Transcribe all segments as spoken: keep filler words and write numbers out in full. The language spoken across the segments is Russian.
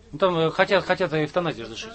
Ну, там хотят, хотят эвтаназию разрешить.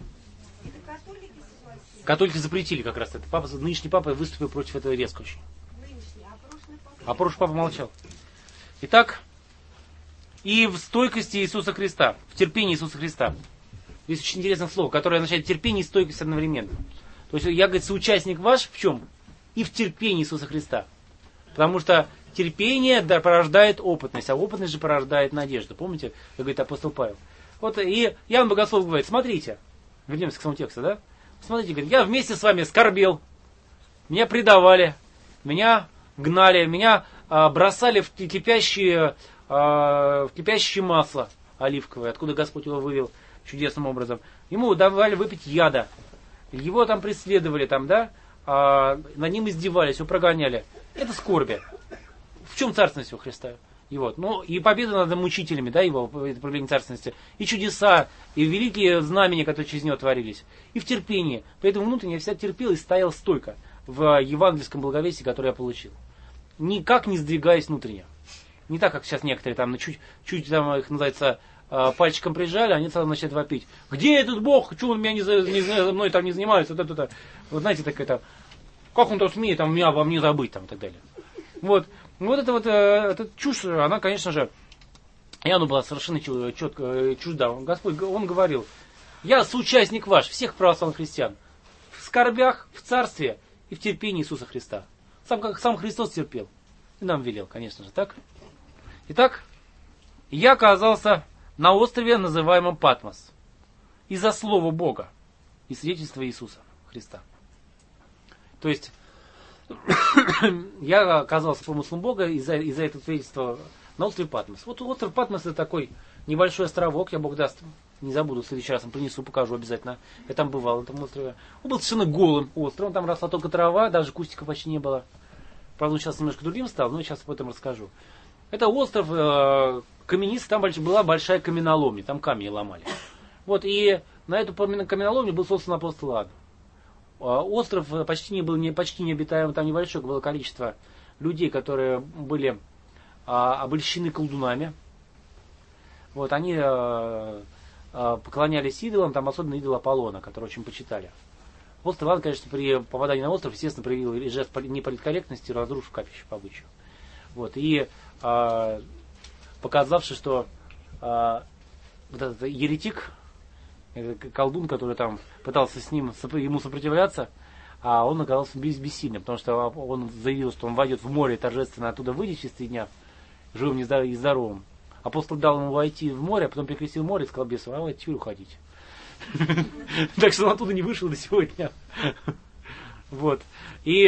Католики запретили как раз это. Папа, нынешний папа выступил против этого резко очень. А прошлый папа молчал. Итак, и в стойкости Иисуса Христа, в терпении Иисуса Христа. Здесь очень интересное слово, которое означает терпение и стойкость одновременно. То есть я, говорит, соучастник ваш в чем? И в терпении Иисуса Христа. Потому что терпение да, порождает опытность, а опытность же порождает надежду. Помните, как говорит апостол Павел? Вот и Иоанн Богослов говорит, смотрите, вернемся к самому тексту, да? Смотрите, говорит, я вместе с вами скорбел, меня предавали, меня гнали, меня а, бросали в кипящее, а, в кипящее масло оливковое, откуда Господь его вывел чудесным образом. Ему давали выпить яда, его там преследовали, там, да, а, над ним издевались, его прогоняли. Это скорби. В чем царственность у Христа? И, вот. Ну, и победа над мучителями, да, его проявление царственности, и чудеса, и великие знамения, которые через него творились, и в терпении. Поэтому внутренне я всегда терпел и стоял стойко в евангельском благовестии, которое я получил. Никак не сдвигаясь внутренне. Не так, как сейчас некоторые там, чуть, чуть там их называется, пальчиком прижали, они сразу начинают вопить. Где этот Бог? Чего он меня не, не, за мной там не занимается? Вот, это, это. Вот знаете, так это, как он там смеет там, меня обо мне забыть там, и так далее. Вот. Вот эта вот эта чушь, она, конечно же, Иоанну была совершенно четко чужда. Господь, он говорил, я соучастник ваш, всех православных христиан, в скорбях, в царстве и в терпении Иисуса Христа. Сам, как сам Христос терпел. И нам велел, конечно же, так? Итак, я оказался на острове, называемом Патмос, из-за слова Бога и свидетельства Иисуса Христа. То есть, я оказался помыслом Бога из-за из этого свидетельства на острове Патмос. Вот остров Патмос это такой небольшой островок, я Бог даст, не забуду, в следующий раз принесу, покажу обязательно. Я там бывал, на этом острове. Он был совершенно голым островом, там росла только трава, даже кустика почти не было. Правда, он сейчас немножко другим стал, но сейчас об этом расскажу. Это остров э, каменистый, там была большая каменоломня, там камни ломали. Вот, и на эту каменоломню был создан апостол Иоанн. Остров почти не был не, почти необитаем, там небольшое было количество людей, которые были а, обольщены колдунами. Вот, они а, а, поклонялись идолам, там особенно идол Аполлона, который очень почитали. Апостол Иоанн, конечно, при попадании на остров, естественно, проявил жест неполиткорректности, разрушив капище по обычаю. Вот, и а, показавший, что а, вот этот еретик, колдун, который там пытался с ним, ему сопротивляться, а он оказался бессильным, потому что он заявил, что он войдет в море и торжественно оттуда выйдет через три дня, живым и здоровым. Апостол дал ему войти в море, а потом прикрестил море и сказал бесу, а вы теперь уходите. Так что он оттуда не вышел до сегодня. Вот. И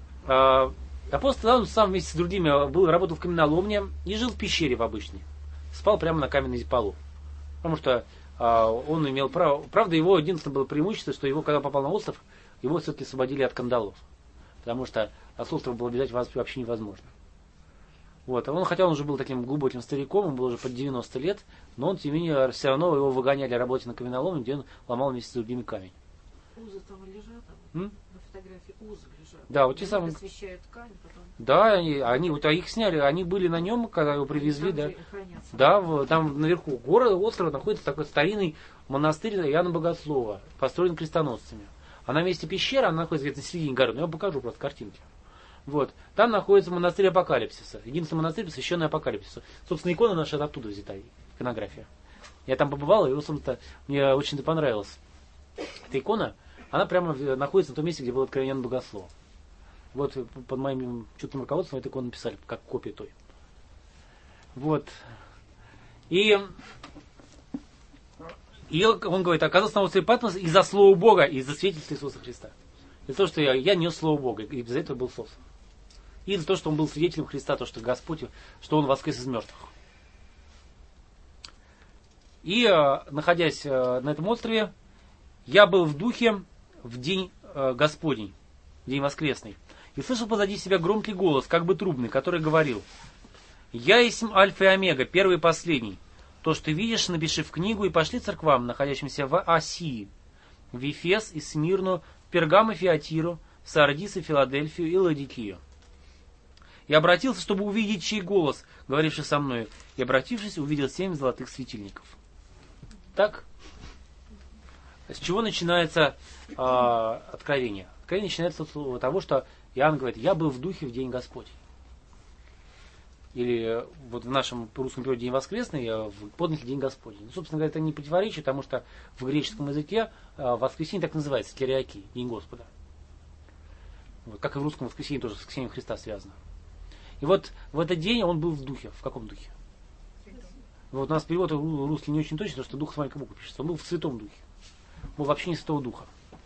апостол Иоанн сам вместе с другими был, работал в каменоломне и жил в пещере в обычной. Спал прямо на каменной полу. Потому что он имел право. Правда, его единственное было преимущество, что его, когда попал на остров, его все-таки освободили от кандалов. Потому что с острова было бежать вообще невозможно. Вот. А он, хотя он уже был таким глубоким стариком, он был уже под девяносто лет, но он, тем не менее, все равно его выгоняли работать на каменоломне, где он ломал вместе с другими камень. Узы там лежат, там, на фотографии узы лежат. Да, вот те самые. Освещают ткань, потом. Да, они, они, вот, а их сняли, они были на нем, когда его привезли, да. Да, в, там наверху города, острова находится такой старинный монастырь Иоанна Богослова, построен крестоносцами. А на месте пещеры, она находится где-то на середине горы, но я вам покажу просто картинки. Вот. Там находится монастырь Апокалипсиса. Единственный монастырь, посвященный Апокалипсису. Собственно, икона наша оттуда взята, иконография. Я там побывал, и, собственно, мне очень-то понравилось. Эта икона, она прямо находится на том месте, где был откровение Иоанна Богослова. Вот под моим чутким руководством эту икону написали, как копию той. Вот. И, и он говорит, оказался на острове Патмос из-за слова Бога, из-за свидетельства Иисуса Христа. Из-за того, что я, я нес слово Бога, и из-за этого был создан. И из-за того, что он был свидетелем Христа, то, что Господь, что он воскрес из мертвых. И, находясь на этом острове, я был в духе в день Господень, в день воскресный, и слышал позади себя громкий голос, как бы трубный, который говорил: «Я есть Альфа и Омега, первый и последний. То, что ты видишь, напиши в книгу и пошли церквам, находящимся в Асии, в Ефес и Смирну, в Пергам и Фиатиру, в Сардис и Филадельфию и Ладикию». Я обратился, чтобы увидеть чей голос, говоривший со мной, и, обратившись, увидел семь золотых светильников. Так? С чего начинается э, откровение? Откровение начинается с того, что Иоанн говорит, я был в духе в день Господень. Или вот в нашем русском переводе день воскресный, в подлиннике день Господень. Ну, собственно говоря, это не противоречие, потому что в греческом языке э, воскресенье так называется, кириаки, день Господа. Вот, как и в русском воскресенье тоже с воскресением Христа связано. И вот в этот день он был в духе. В каком духе? Вот у нас перевод русский не очень точный, потому что дух с маленькой буквы пишется. Он был в святом духе. Он вообще не святого духа.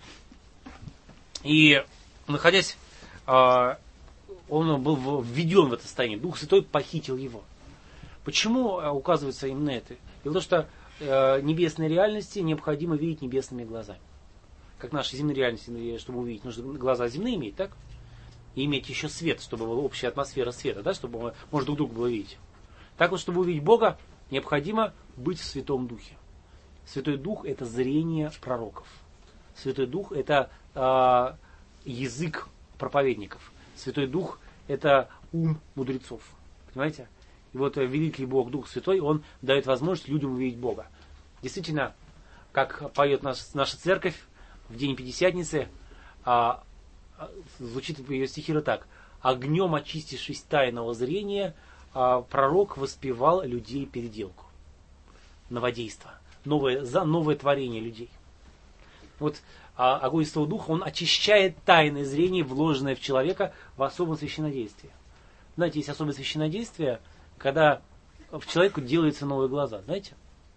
И находясь, он был введен в это состояние. Дух Святой похитил его. Почему указывается именно это? Дело в том, что небесные реальности необходимо видеть небесными глазами. Как наши земные реальности, чтобы увидеть, нужно глаза земные иметь, так? И иметь еще свет, чтобы была общая атмосфера света, да? Чтобы можно друг друга было видеть. Так вот, чтобы увидеть Бога, необходимо быть в Святом Духе. Святой Дух – это зрение пророков. Святой Дух – это э, язык проповедников. Святой Дух – это ум мудрецов. Понимаете? И вот великий Бог, Дух Святой, Он дает возможность людям увидеть Бога. Действительно, как поет наш, наша церковь в день Пятидесятницы, э, звучит ее стихира так. «Огнем очистившись тайного зрения, э, пророк воспевал людей переделку». Новодейство. Новое, за новое творение людей. Вот а, огонь Святого Духа, он очищает тайное зрение, вложенное в человека в особом священнодействии. Знаете, есть особое священнодействие, когда в человеку делаются новые глаза. Знаете?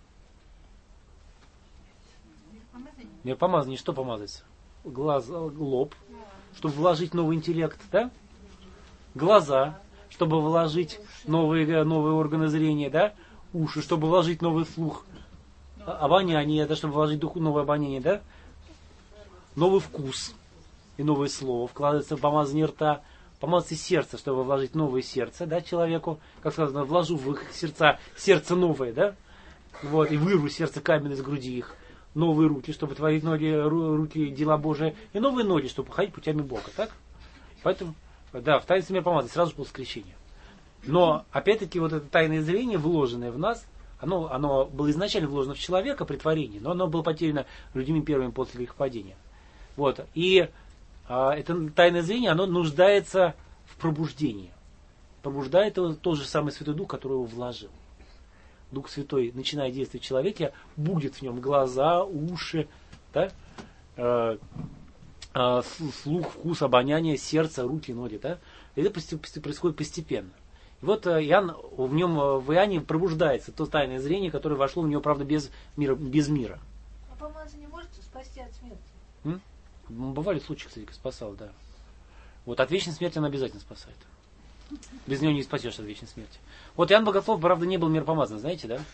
Мир помазания. Что помазать? Глаз, лоб, чтобы вложить новый интеллект, да? Глаза, чтобы вложить новые, новые органы зрения, да? Уши, чтобы вложить новый слух. Обоняние, да, чтобы вложить дух, новое обоняние, да? Новый вкус и новое слово. Вкладывается в помазание рта, помазание сердца, чтобы вложить новое сердце, да, человеку. Как сказано, вложу в их сердца сердце новое, да? Вот, и вырву сердце каменное из груди их. Новые руки, чтобы творить ноги, руки, дела Божие. И новые ноги, чтобы ходить путями Бога, так? Поэтому, да, в таинстве мир помазания сразу после крещения. Но, опять-таки, вот это тайное зрение, вложенное в нас, Оно, оно было изначально вложено в человека при творении, но оно было потеряно людьми первыми после грехопадения. Вот. И а, это тайное зрение, оно нуждается в пробуждении. Пробуждает его тот же самый Святой Дух, который его вложил. Дух Святой, начиная действовать в человеке, будет в нем глаза, уши, да? э, э, слух, вкус, обоняние, сердце, руки, ноги. Да? Это происходит постепенно. И вот Иоанн, в нем, в Иоанне пробуждается то тайное зрение, которое вошло в него, правда, без мира. Без мира. А помазание может спасти от смерти? М? Бывали случаи, кстати, спасал, да. Вот от вечной смерти он обязательно спасает. Без него не спасешь от вечной смерти. Вот Иоанн Богослов, правда, не был миропомазан, знаете, да?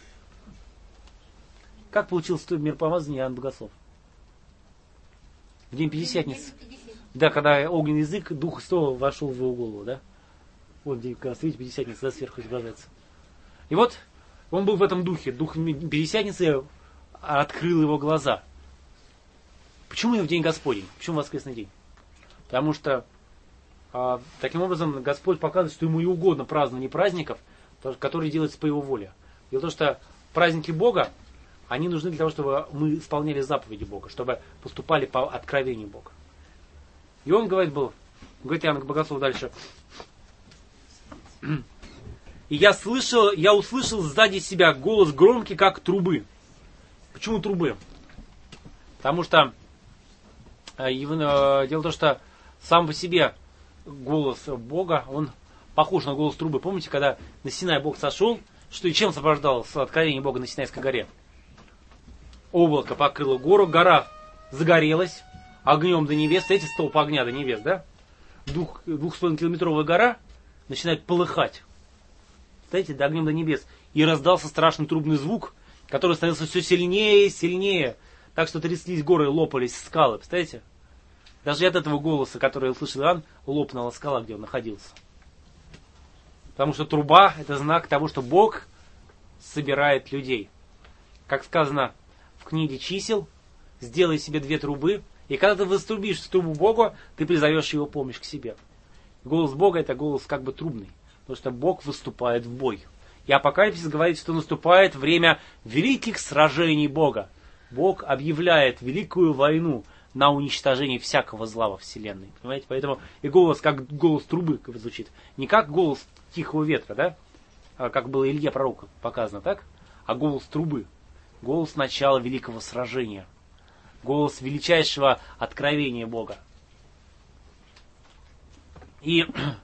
Как получился миропомазание Иоанн Богослов? В день Пятидесятницы. Да, когда огненный язык, дух Христова вошел в его голову, да? Вот где, как раз, видите, Пятидесятница, да, сверху изображается. И вот он был в этом духе. Дух Пятидесятницы открыл его глаза. Почему в день Господень? Почему воскресный день? Потому что а, таким образом Господь показывает, что ему и угодно празднование праздников, которые делаются по его воле. Дело в том, что праздники Бога, они нужны для того, чтобы мы исполняли заповеди Бога, чтобы поступали по откровению Бога. И он говорит, был, говорит Иоанн Богослов дальше. И я слышал, я услышал сзади себя голос громкий, как трубы. Почему трубы? Потому что э, дело в том, что сам по себе голос Бога, он похож на голос трубы. Помните, когда на Синай Бог сошел, что и чем сопровождал откровение Бога на Синайской горе? Облако покрыло гору, гора загорелась огнем до небес. Эти столб огня до небес, да? Двух, двух с половиной километровая гора начинает полыхать. Знаете, до огнем до небес. И раздался страшный трубный звук, который становился все сильнее и сильнее. Так что тряслись горы, лопались скалы. Представляете? Даже от этого голоса, который услышал Иоанн, лопнула скала, где он находился. Потому что труба – это знак того, что Бог собирает людей. Как сказано в книге чисел, сделай себе две трубы, и когда ты вострубишь в трубу Богу, ты призовешь его помощь к себе. Голос Бога – это голос как бы трубный, потому что Бог выступает в бой. И Апокалипсис говорит, что наступает время великих сражений Бога. Бог объявляет великую войну на уничтожение всякого зла во Вселенной. Понимаете? Поэтому и голос, как голос трубы звучит. Не как голос тихого ветра, да? А как было Илье пророку показано, так? А голос трубы. Голос начала великого сражения. Голос величайшего откровения Бога. И